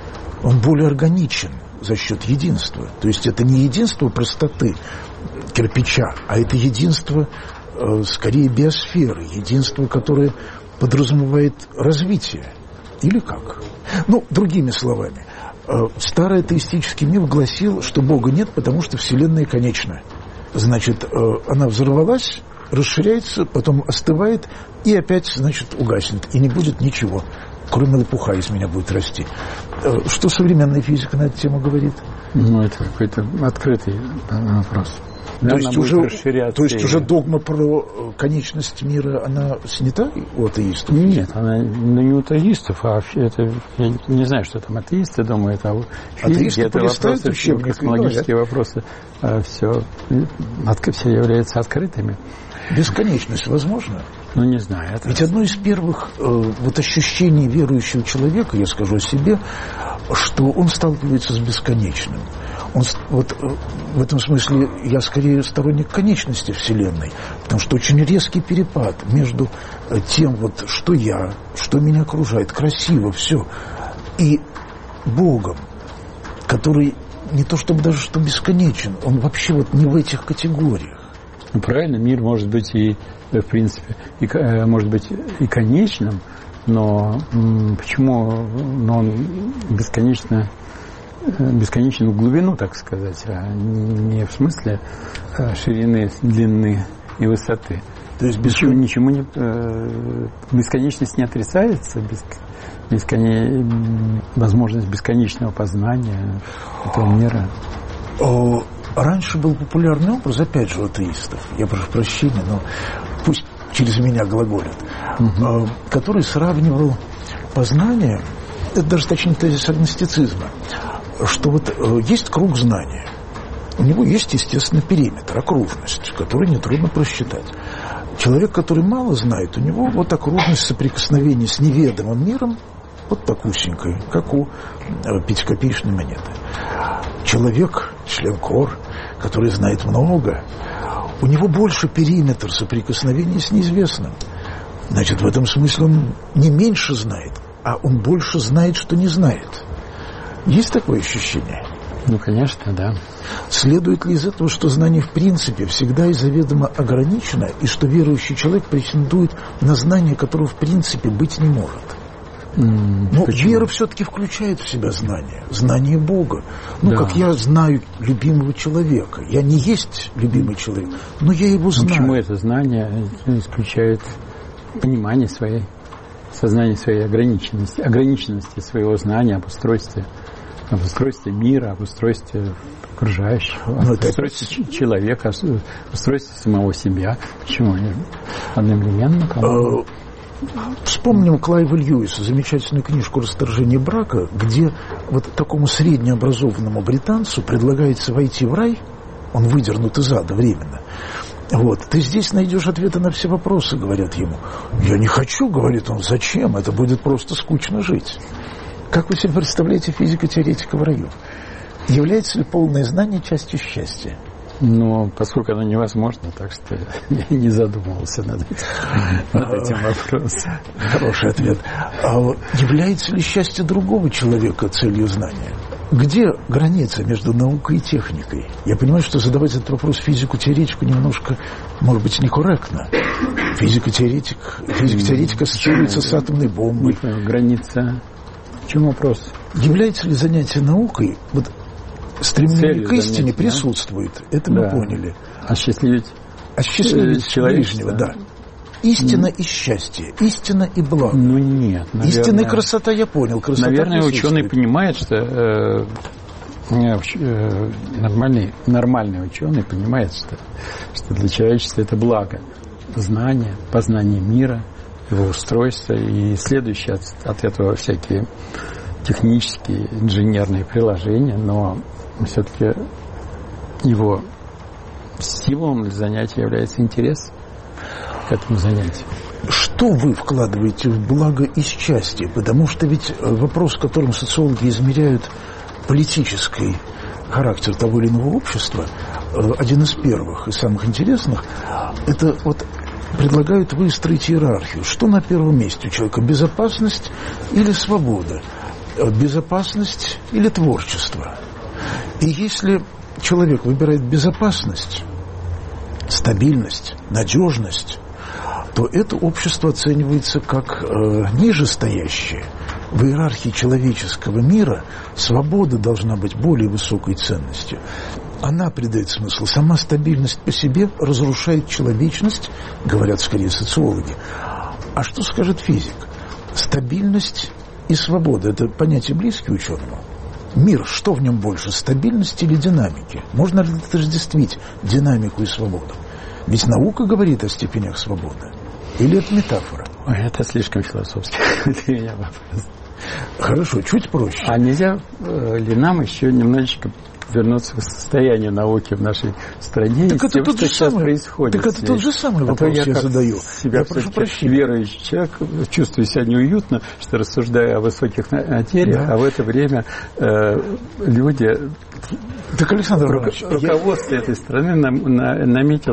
Он более органичен за счет единства. То есть это не единство простоты кирпича, а это единство, э, скорее, биосферы, единство, которое подразумевает развитие. Или как? Ну, другими словами, э, старый атеистический миф гласил, что Бога нет, потому что Вселенная конечна. Значит, э, она взорвалась, расширяется, потом остывает и опять, значит, угаснет. И не будет ничего, кроме лопуха из меня будет расти. Что современная физика на эту тему говорит? Ну, это какой-то открытый вопрос. То есть, уже, то есть и... уже догма про конечность мира, она снята у атеистов? Нет, она ну, не у атеистов, а это, я не знаю, что там атеисты думают, а физики, это вопросы, космологические вопросы, а все, все являются открытыми. Бесконечность возможно? Ну, не знаю. Это... Ведь одно из первых э, вот ощущений верующего человека, я скажу о себе, что он сталкивается с бесконечным. Он, вот, э, в этом смысле я скорее сторонник конечности Вселенной, потому что очень резкий перепад между э, тем, вот, что я, что меня окружает, красиво все, и Богом, который не то чтобы даже что бесконечен, он вообще вот не в этих категориях. Ну, правильно, мир может быть и, в принципе, и, может быть и конечным, но почему но он бесконечно, бесконечен в глубину, так сказать, а не в смысле ширины, длины и высоты. То есть ничего, ничему не, бесконечность не отрицается, бесконе, возможность бесконечного познания этого мира. Раньше был популярный образ, опять же, у атеистов, я прошу прощения, но пусть через меня глаголят, угу. который сравнивал познание, это даже точнее тезис агностицизма, что вот есть круг знания, у него есть, естественно, периметр, окружность, которую нетрудно просчитать. Человек, который мало знает, у него вот окружность соприкосновения с неведомым миром вот такусенькой, как у пятикопеечной монеты. Человек, член КОР, который знает много, у него больше периметр соприкосновения с неизвестным. Значит, в этом смысле он не меньше знает, а он больше знает, что не знает. Есть такое ощущение? Ну, конечно, да. Следует ли из этого, что знание в принципе всегда и заведомо ограничено, и что верующий человек претендует на знание, которого в принципе быть не может? Mm, Но почему? вера все-таки включает в себя знание, знание Бога. Ну, да. Как я знаю любимого человека. Я не есть любимый человек, но я его знаю. Но почему это знание исключает понимание своей, сознание своей ограниченности, ограниченности своего знания об устройстве, об устройстве мира, об устройстве окружающего, об устройстве это... человека, об устройстве самого себя? Почему? Одновременно? По-моему. Вспомним Клайва Льюиса, замечательную книжку «Расторжение брака», где вот такому среднеобразованному британцу предлагается войти в рай, он выдернут из ада временно. Вот, ты здесь найдешь ответы на все вопросы, говорят ему. Я не хочу, говорит он, зачем? Это будет просто скучно жить. Как вы себе представляете физико-теоретика в раю? Является ли полное знание частью счастья? Но поскольку оно невозможно, так что я не задумывался над этим, над этим вопросом. Хороший ответ. А является ли счастье другого человека целью знания? Где граница между наукой и техникой? Я понимаю, что задавать этот вопрос физику-теоретику немножко, может быть, некорректно. Физико-теоретик, физико-теоретик ассоциируется с атомной бомбой. Граница. В чем вопрос? Является ли занятие наукой... Вот, стремление к истине занятия, присутствует. Да? Это мы да. поняли. Осчастливить, Осчастливить ближнего, да. Истина mm. и счастье, истина и благо. Ну нет. Наверное, истина и красота я понял. Красота наверное, ученый понимает, что э, э, нормальный, нормальный ученый понимает, что, что для человечества это благо. Знание, познание мира, его устройство и следующие от, от этого всякие технические, инженерные приложения, но все-таки его стимулом для занятия является интерес к этому занятию. Что вы вкладываете в благо и счастье? Потому что ведь вопрос, которым социологи измеряют политический характер того или иного общества, один из первых и самых интересных, это вот предлагают выстроить иерархию. Что на первом месте у человека? Безопасность или свобода? Безопасность или творчество? И если человек выбирает безопасность, стабильность, надежность, то это общество оценивается как э, нижестоящее. В иерархии человеческого мира свобода должна быть более высокой ценностью. Она придает смысл. Сама стабильность по себе разрушает человечность, говорят скорее социологи. А что скажет физик? Стабильность и свобода – это понятия близкие ученому. Мир, что в нем больше, стабильности или динамики? Можно ли отождествить динамику и свободу? Ведь наука говорит о степенях свободы. Или это метафора? Ой, это слишком философски для меня вопрос. Хорошо, чуть проще. А нельзя ли нам еще немножечко вернуться к состоянию науки в нашей стране так и это тем, тот что же сейчас самый, происходит? Так это тот же самый вопрос а я, я задаю. Себя я прошу прощения. Верующий человек, чувствую себя неуютно, что рассуждаю о высоких материях, да. А в это время э, люди... Так, Александр Иванович, руководство я... этой страны нам, на, наметило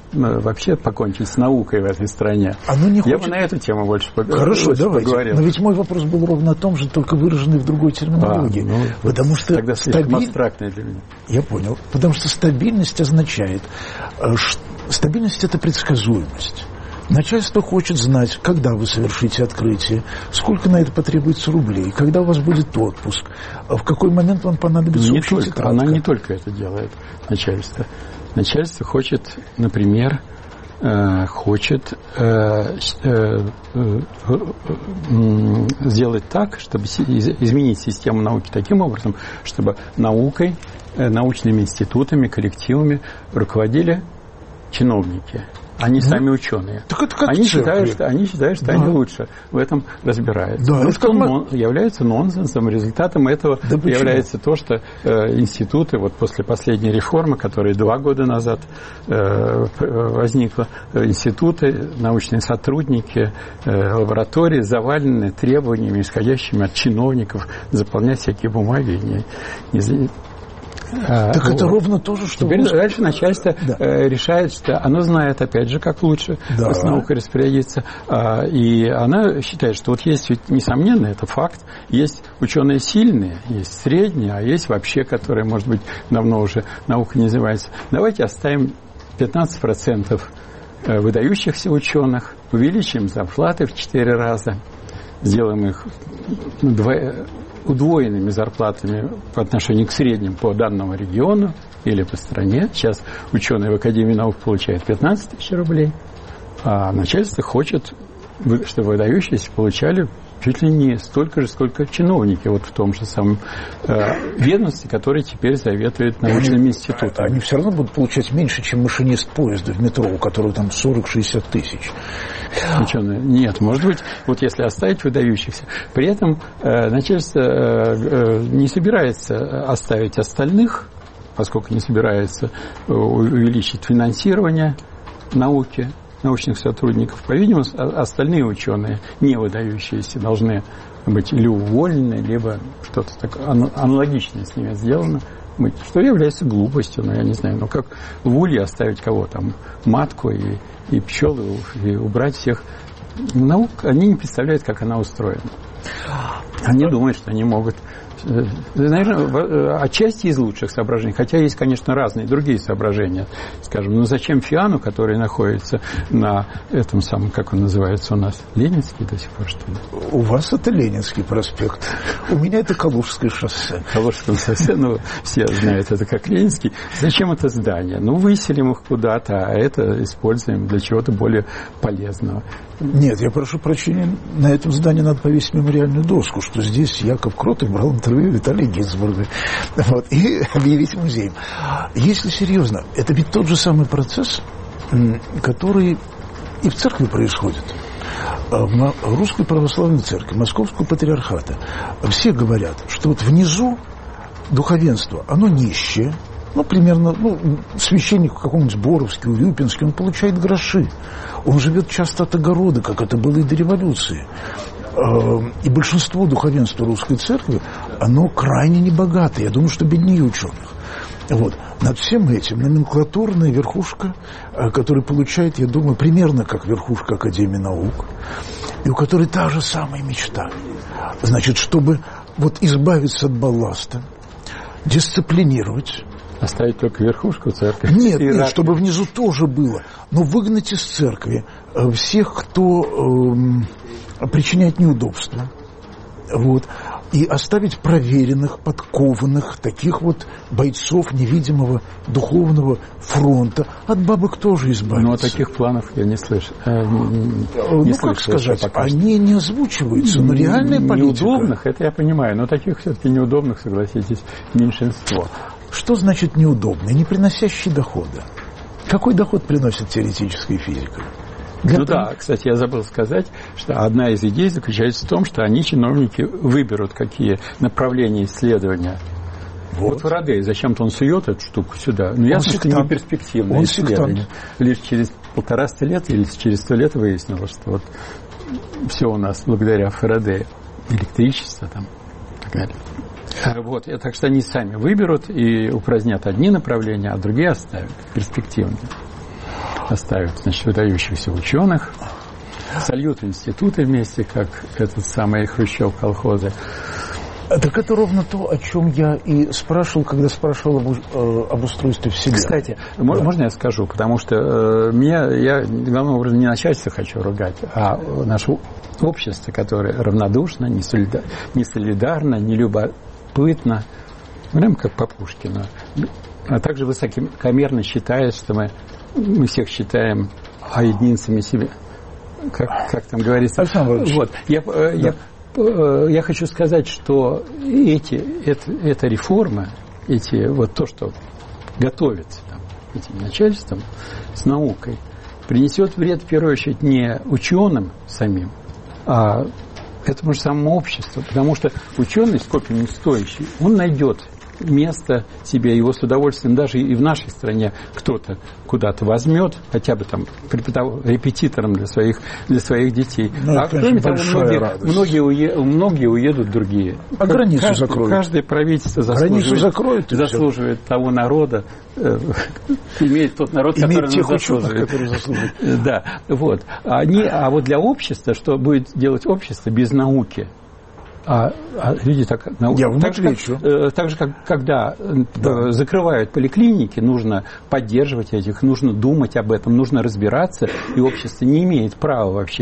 вообще покончить с наукой в этой стране. Оно не Я хочет... бы на эту тему больше поговорил. Хорошо, давайте. Поговорил. Но ведь мой вопрос был ровно о том же, только выраженный в другой терминологии. А, ну, потому что тогда слишком стабиль... абстрактное для меня. Я понял. Потому что стабильность означает, что стабильность – это предсказуемость. Начальство хочет знать, когда вы совершите открытие, сколько на это потребуется рублей, когда у вас будет отпуск, в какой момент вам понадобится не общая только, тетрадка. Она не только это делает, начальство. Начальство хочет, например, э, хочет э, э, э, э, сделать так, чтобы изменить систему науки таким образом, чтобы наукой, э, научными институтами, коллективами руководили чиновники. Они ну, сами ученые. Так это как они, считают, что, они считают, что да. они лучше в этом разбираются. Да, но это что мы... нон, является нонсенсом. Результатом этого да является то, что э, институты, вот после последней реформы, которая два года назад э, возникла, э, институты, научные сотрудники, э, лаборатории завалены требованиями, исходящими от чиновников, заполнять всякие бумаги. Не, не, Так а, это вот. Ровно то же, что... Теперь вы... дальше начальство да. э, решает, что оно знает, опять же, как лучше да. с наукой распорядиться. А, и она считает, что вот есть, ведь, несомненно, это факт, есть ученые сильные, есть средние, а есть вообще, которые, может быть, давно уже наука не называется. Давайте оставим пятнадцать процентов выдающихся ученых, увеличим зарплаты в четыре раза, сделаем их вдвое... удвоенными зарплатами по отношению к средним по данному региону или по стране. Сейчас ученые в Академии наук получают пятнадцать тысяч рублей, а начальство хочет, чтобы выдающиеся получали чуть ли не столько же, сколько чиновники вот в том же самом э, ведомстве, который теперь заведует научным институтом. Они все равно будут получать меньше, чем машинист поезда в метро, у которого там сорок-шестьдесят тысяч. Ученые. Нет, может быть, вот если оставить выдающихся. При этом э, начальство э, э, не собирается оставить остальных, поскольку не собирается э, увеличить финансирование науки, научных сотрудников. По-видимому, остальные ученые, не выдающиеся, должны быть или уволены, либо что-то такое аналогичное с ними сделано, быть, что является глупостью, но я не знаю, ну как в улье оставить кого там, матку и, и пчелы, и убрать всех. Наук, они не представляют, как она устроена. Они думают, что они могут... Наверное, отчасти из лучших соображений, хотя есть, конечно, разные другие соображения. Скажем, ну зачем Фиану, который находится на этом самом, как он называется у нас, Ленинский до сих пор, что ли? У вас это Ленинский проспект, у меня это Калужское шоссе. Калужское шоссе, ну, все знают это как Ленинский. Зачем это здание? Ну, выселим их куда-то, а это используем для чего-то более полезного. Нет, я прошу прощения, на этом здании надо повесить мемориальную доску, что здесь Яков Кротов брал интервью Виталия Гинзбурга, вот, и объявить музеем. Если серьезно, это ведь тот же самый процесс, который и в церкви происходит. В Русской Православной Церкви, Московского Патриархата все говорят, что вот внизу духовенство, оно нищее, ну, примерно, ну, священник в каком-нибудь Боровске, Урюпинске, он получает гроши. Он живет часто от огорода, как это было и до революции. И большинство духовенства Русской Церкви, оно крайне небогатое. Я думаю, что беднее ученых. Вот. Над всем этим номенклатурная верхушка, которая получает, я думаю, примерно как верхушка Академии наук, и у которой та же самая мечта. Значит, чтобы вот избавиться от балласта, дисциплинировать. Оставить только верхушку церкви? Нет, нет, чтобы внизу тоже было. Но выгнать из церкви всех, кто э, причиняет неудобства. Вот. И оставить проверенных, подкованных, таких вот бойцов невидимого духовного фронта. От бабок тоже избавиться. Но таких планов я не слышу. Э, не, ну, не как сказать, они не озвучиваются, но реальная политика. Неудобных, это я понимаю, но таких все-таки неудобных, согласитесь, меньшинство. Что значит неудобный? Не приносящий дохода. Какой доход приносит теоретическая физика? Для ну того... да, кстати, я забыл сказать, что одна из идей заключается в том, что они, чиновники, выберут, какие направления исследования. Вот, вот Фарадей, зачем-то он сует эту штуку сюда. Ну, ясно, что не перспективное исследование. Лишь через полтораста лет или через сто лет выяснилось, что вот все у нас благодаря Фарадею. Электричество там и так далее. Вот, так что они сами выберут и упразднят одни направления, а другие оставят перспективные. оставят, значит, выдающихся ученых, сольют институты вместе, как этот самый Хрущев колхозы. Так это ровно то, о чем я и спрашивал, когда спрашивал об, э, об устройстве Вселенной. Кстати, да. можно я скажу? Потому что э, меня, я главным образом не начальство хочу ругать, а наше общество, которое равнодушно, не, солидар, не солидарно, не любопытно, прям как по Пушкину, а также высокомерно считает, что мы, мы всех считаем единицами себе. Как, как там говорится. Вот. Я, да. я Я хочу сказать, что эти, это, эта реформа, эти, вот то, что готовится там, этим начальством с наукой, принесет вред, в первую очередь, не ученым самим, а этому же самому обществу. Потому что ученый, сколько не стоящий, он найдет место себе, его с удовольствием даже и в нашей стране кто-то куда-то возьмет, хотя бы там репетитором для своих, для своих детей. Ну, а кроме того, многие, многие, уе, многие уедут другие. А границу каждый, закроют. Каждое правительство заслуживает, закроют, заслуживает того народа, э, имеет тот народ, имеет который тех заслуживает. Ученых, которые заслуживают. Да, вот. Они, а вот для общества, что будет делать общество без науки? А, а люди так... Я вам так отвечу. Же, как, э, так же, как когда да. закрывают поликлиники, нужно поддерживать этих, нужно думать об этом, нужно разбираться, и общество не имеет права вообще...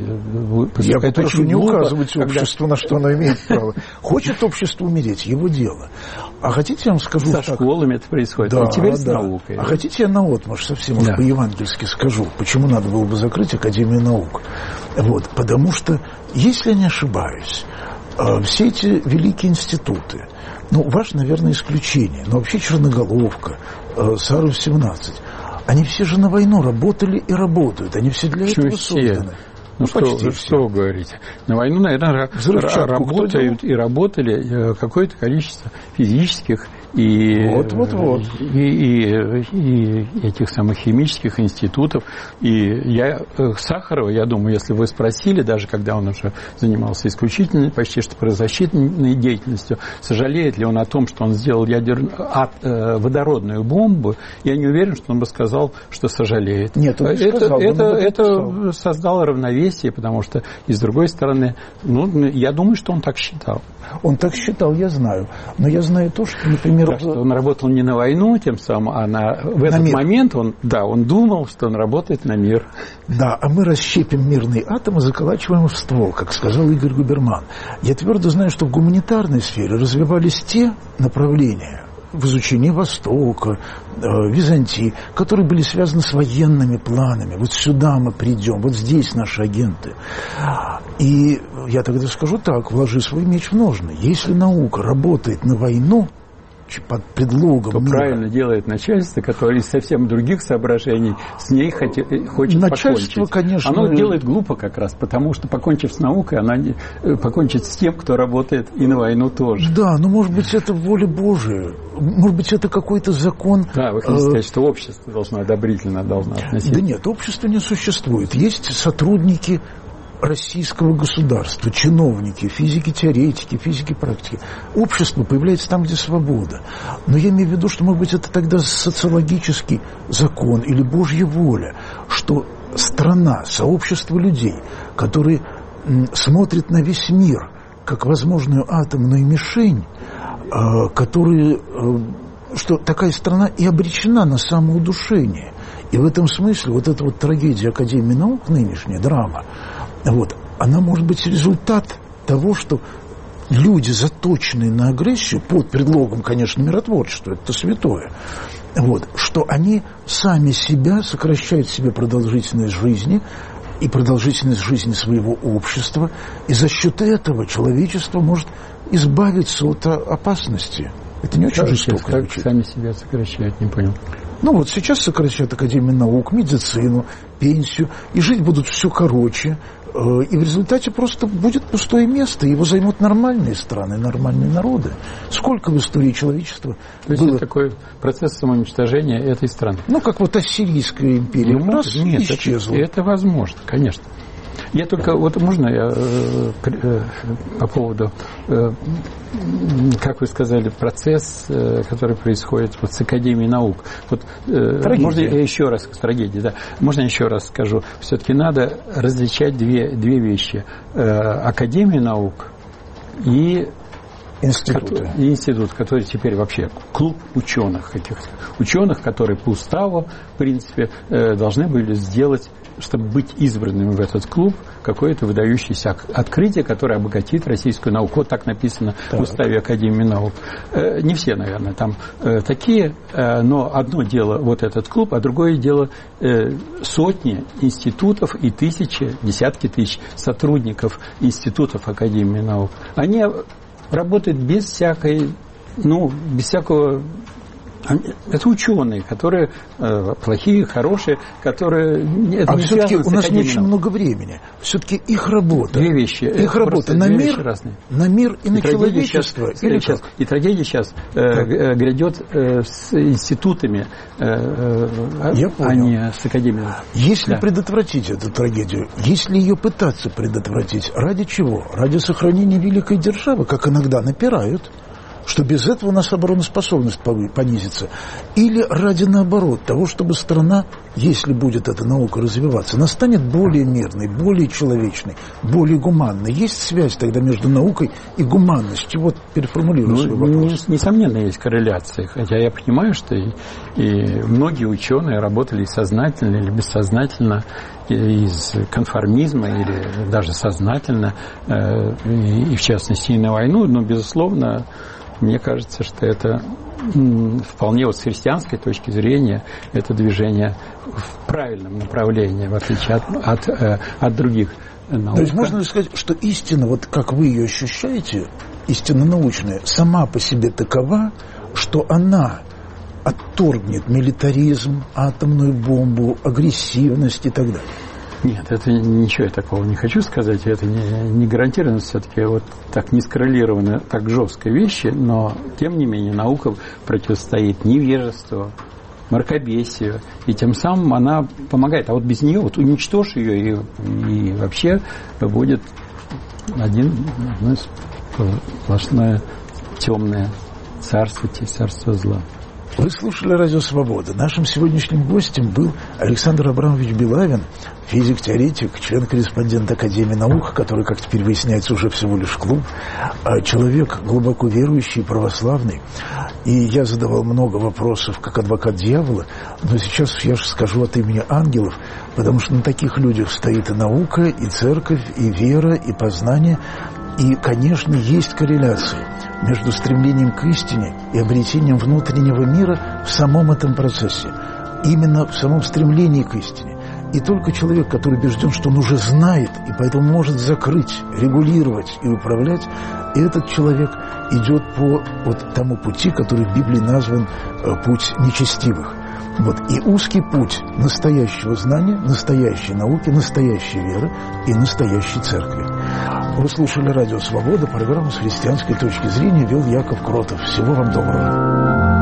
Я попрошу не глупо, указывать когда... обществу, на что оно имеет право. Хочет общество умереть, его дело. А хотите, я вам скажу... Со так... школами это происходит, да, а теперь да. с наукой. А хотите, я наотмашь совсем да. по-евангельски скажу, почему надо было бы закрыть Академию наук. Вот, потому что, если я не ошибаюсь, все эти великие институты, ну, ваше, наверное, исключение, но вообще Черноголовка, Саров семнадцать, они все же на войну работали и работают, они все для Почему этого все? созданы. Ну, ну что, что вы говорите? На войну, наверное, работают и работали какое-то количество физических и, вот, вот, вот. И, и, и этих самых химических институтов. И я Сахарова, я думаю, если вы спросили, даже когда он уже занимался исключительно почти что правозащитной деятельностью, сожалеет ли он о том, что он сделал ядерную, а, э, водородную бомбу, я не уверен, что он бы сказал, что сожалеет. Нет, он не это, сказал, это, он это создало равновесие, потому что, и с другой стороны, ну, я думаю, что он так считал. Он так считал, я знаю. Но я знаю то, что, например... Так что он работал не на войну тем самым, а на... в на этот мир. момент он, да, он думал, что он работает на мир. Да, а мы расщепим мирный атом и заколачиваем в ствол, как сказал Игорь Губерман. Я твердо знаю, что в гуманитарной сфере развивались те направления в изучении Востока, э, Византии, которые были связаны с военными планами. Вот сюда мы придем, вот здесь наши агенты. И я тогда скажу так: вложи свой меч в ножны. Если наука работает на войну под предлогом то мира, правильно делает начальство, которое из совсем других соображений с ней хочет, хочет начальство, покончить. Конечно, оно делает глупо как раз, потому что, покончив с наукой, она не, покончит с тем, кто работает и на войну тоже. Да, но может быть это воля Божия, может быть это какой-то закон. Да, вы хотите сказать, что общество должно одобрительно должно относиться. Да нет, общество не существует. Есть сотрудники российского государства, чиновники, физики-теоретики, физики-практики. Общество появляется там, где свобода. Но я имею в виду, что, может быть, это тогда социологический закон или Божья воля, что страна, сообщество людей, которые смотрят на весь мир как возможную атомную мишень, которые, что такая страна и обречена на самоудушение. И в этом смысле вот эта вот трагедия Академии наук, нынешняя драма, вот, она может быть результат того, что люди, заточенные на агрессию, под предлогом, конечно, миротворчества, это святое, вот, что они сами себя сокращают себе продолжительность жизни и продолжительность жизни своего общества, и за счет этого человечество может избавиться от опасности. Это не очень как жестоко. Как сами себя сокращают, не понял. Ну вот сейчас сокращают Академию наук, медицину, пенсию, и жить будут все короче, и в результате просто будет пустое место, его займут нормальные страны, нормальные народы. Сколько в истории человечества То есть было... это такой процесс самоуничтожения этой страны? Ну, как вот Ассирийская империя, ну, раз нет, исчезла. Это, это возможно, конечно. Я только, вот можно я э, э, по поводу, э, как вы сказали, процесс, э, который происходит вот с Академией наук. Вот, э, можно я еще раз, трагедия, да, можно я еще раз скажу, все-таки надо различать две, две вещи. Э, Академия наук и институт, и институт, который теперь вообще клуб ученых, каких-то ученых, которые по уставу, в принципе, должны были сделать, чтобы быть избранными в этот клуб, какое-то выдающееся открытие, которое обогатит российскую науку. Вот так написано так. в уставе Академии наук. Не все, наверное, там такие, но одно дело вот этот клуб, а другое дело сотни институтов и тысячи, десятки тысяч сотрудников институтов Академии наук. Они работает без всякой, ну, без всякого... Это ученые, которые э, плохие, хорошие, которые... Это а не все-таки у нас не очень наук. много времени. Все-таки их работа... Две вещи. Их работа на мир, на мир и, и на человечество. Сейчас, или сейчас, и трагедия сейчас э, грядет э, с институтами, э, э, а не с академией. Если да. предотвратить эту трагедию, если ее пытаться предотвратить, ради чего? Ради сохранения великой державы, как иногда напирают, что без этого у нас обороноспособность понизится. Или ради наоборот, того, чтобы страна, если будет эта наука развиваться, она станет более мирной, более человечной, более гуманной. Есть связь тогда между наукой и гуманностью? Вот переформулирую ну, свой вопрос. Несомненно, есть корреляция. Хотя я понимаю, что и, и многие ученые работали сознательно или бессознательно из конформизма или даже сознательно, и, и в частности и на войну, но, безусловно, мне кажется, что это вполне вот с христианской точки зрения это движение в правильном направлении, в отличие от, от, от других наук. То есть можно ли сказать, что истина, вот как вы ее ощущаете, истина научная, сама по себе такова, что она отторгнет милитаризм, атомную бомбу, агрессивность и так далее? Нет, это ничего я такого не хочу сказать, это не, не гарантированно все-таки вот так не скоррелированы так жестко вещи, но тем не менее наука противостоит невежеству, мракобесию, и тем самым она помогает. А вот без нее, вот уничтожь ее, и, и вообще будет один, одно сплошное темное царство, царство зла. Вы слушали «Радио Свобода». Нашим сегодняшним гостем был Александр Абрамович Белавин, физик-теоретик, член-корреспондент Академии наук, который, как теперь выясняется, уже всего лишь клуб, человек глубоко верующий, православный. И я задавал много вопросов как адвокат дьявола, но сейчас я же скажу от имени ангелов, потому что на таких людях стоит и наука, и церковь, и вера, и познание. И, конечно, есть корреляция между стремлением к истине и обретением внутреннего мира в самом этом процессе. Именно в самом стремлении к истине. И только человек, который убежден, что он уже знает, и поэтому может закрыть, регулировать и управлять, и этот человек идет по вот тому пути, который в Библии назван «путь нечестивых». Вот. И узкий путь настоящего знания, настоящей науки, настоящей веры и настоящей церкви. Вы слушали «Радио Свобода», программу с христианской точки зрения вел Яков Кротов. Всего вам доброго.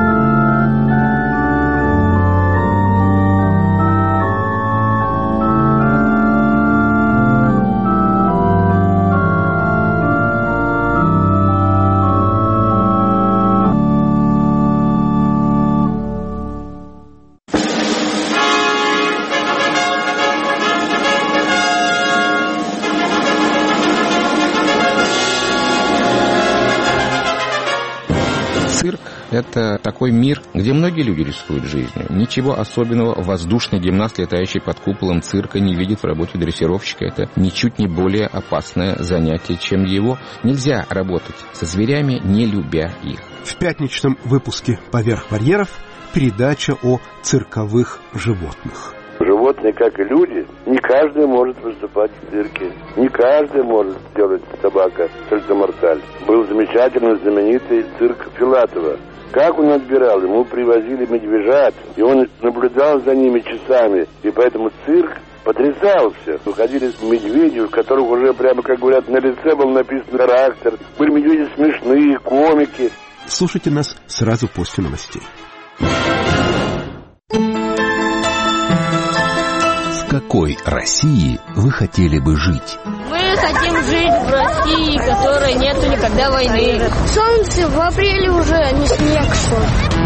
Это такой мир, где многие люди рискуют жизнью. Ничего особенного воздушный гимнаст, летающий под куполом цирка, не видит в работе дрессировщика. Это ничуть не более опасное занятие, чем его. Нельзя работать со зверями, не любя их. В пятничном выпуске «Поверх барьеров» передача о цирковых животных. Животные, как и люди, не каждый может выступать в цирке. Не каждый может делать собака сальто-морталь. Был замечательно знаменитый цирк Филатова. Как он отбирал? Ему привозили медвежат, и он наблюдал за ними часами. И поэтому цирк потрясался. Выходили медведи, у которых уже, прямо как говорят, на лице был написан характер. Были медведи смешные, комики. Слушайте нас сразу после новостей. С какой какой России вы хотели бы жить? Мы хотим жить в России, в которой нету никогда войны. Солнце в апреле уже, а не снег шел.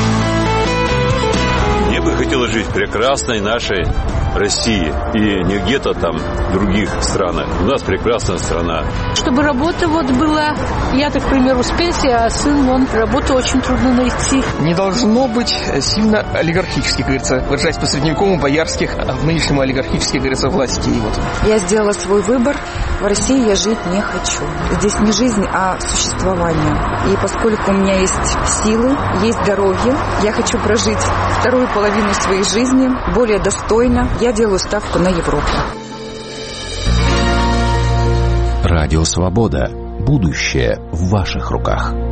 Мне бы хотелось жить в прекрасной нашей России и не где-то там в других странах. У нас прекрасная страна. Чтобы работа вот была, я, так, к примеру, с пенсии, а сын, он, работу очень трудно найти. Не должно быть сильно олигархических, говорится, выражаясь по-средневековому, боярских, а в нынешнем олигархических, говорится, властей. Вот. Я сделала свой выбор. В России я жить не хочу. Здесь не жизнь, а существование. И поскольку у меня есть силы, есть здоровье, я хочу прожить вторую половину своей жизни более достойно. Я делаю ставку на Европу. Радио «Свобода». Будущее в ваших руках.